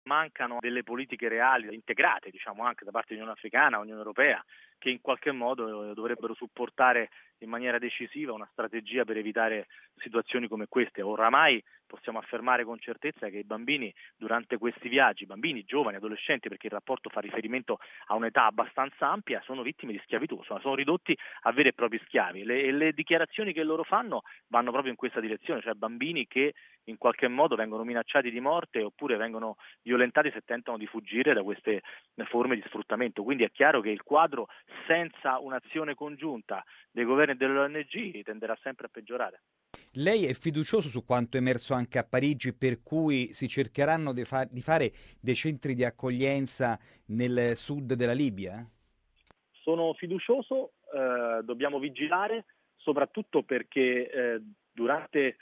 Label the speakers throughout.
Speaker 1: Mancano delle politiche reali, integrate diciamo anche da parte dell'Unione Africana, Unione Europea, che in qualche modo dovrebbero supportare in maniera decisiva una strategia per evitare situazioni come queste. Oramai possiamo affermare con certezza che i bambini durante questi viaggi, bambini, giovani, adolescenti, perché il rapporto fa riferimento a un'età abbastanza ampia, sono vittime di schiavitù, sono ridotti a veri e propri schiavi. Le dichiarazioni che loro fanno vanno proprio in questa direzione, cioè bambini che in qualche modo vengono minacciati di morte oppure vengono violentati se tentano di fuggire da queste forme di sfruttamento. Quindi è chiaro che il quadro senza un'azione congiunta dei governi e delle ONG tenderà sempre a peggiorare.
Speaker 2: Lei è fiducioso su quanto emerso anche a Parigi, per cui si cercheranno di fare dei centri di accoglienza nel sud della Libia?
Speaker 1: Sono fiducioso, dobbiamo vigilare, soprattutto perché durante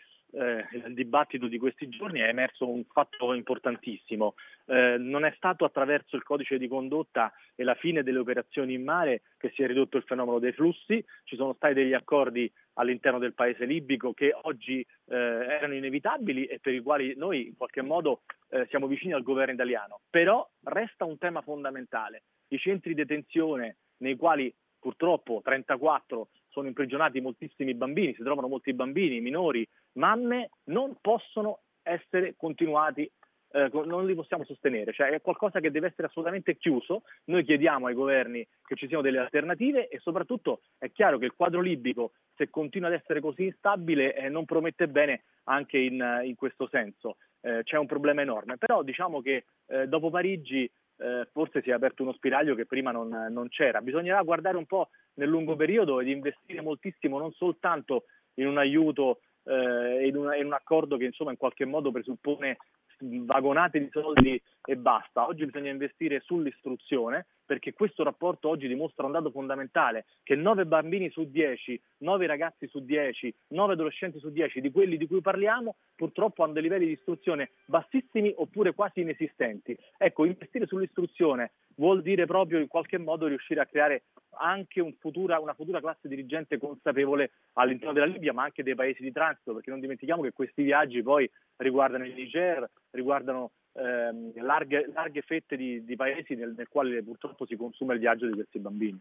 Speaker 1: il dibattito di questi giorni è emerso un fatto importantissimo. Non è stato attraverso il codice di condotta e la fine delle operazioni in mare che si è ridotto il fenomeno dei flussi, ci sono stati degli accordi all'interno del paese libico che oggi erano inevitabili e per i quali noi in qualche modo siamo vicini al governo italiano. Però resta un tema fondamentale. I centri di detenzione nei quali purtroppo 34 sono imprigionati moltissimi bambini, si trovano molti bambini, minori, mamme, non possono essere continuati, non li possiamo sostenere, cioè è qualcosa che deve essere assolutamente chiuso. Noi chiediamo ai governi che ci siano delle alternative e soprattutto è chiaro che il quadro libico, se continua ad essere così instabile, non promette bene anche in questo senso. C'è un problema enorme, però diciamo che dopo Parigi forse si è aperto uno spiraglio che prima non c'era. Bisognerà guardare un po' nel lungo periodo ed investire moltissimo non soltanto in un aiuto in un accordo che insomma in qualche modo presuppone vagonate di soldi e basta. Oggi bisogna investire sull'istruzione, perché questo rapporto oggi dimostra un dato fondamentale, che 9 bambini su 10, 9 ragazzi su 10, 9 adolescenti su 10 di quelli di cui parliamo purtroppo hanno dei livelli di istruzione bassissimi oppure quasi inesistenti. Ecco, investire sull'istruzione vuol dire proprio in qualche modo riuscire a creare anche una futura classe dirigente consapevole all'interno della Libia, ma anche dei paesi di transito, perché non dimentichiamo che questi viaggi poi riguardano il Niger, riguardano larghe fette di paesi nel quale purtroppo si consuma il viaggio di questi bambini.